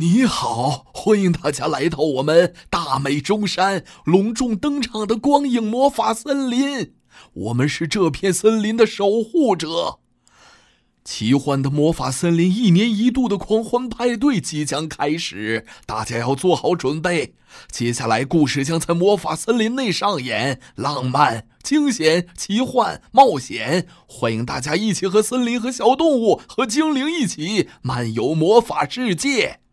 你好，欢迎大家来到我们大美中山隆重登场的光影魔法森林。我们是这片森林的守护者。奇幻的魔法森林1年1度的狂欢派对即将开始，大家要做好准备。接下来故事将在魔法森林内上演，浪漫、惊险、奇幻、冒险，欢迎大家一起和森林和小动物和精灵一起漫游魔法世界。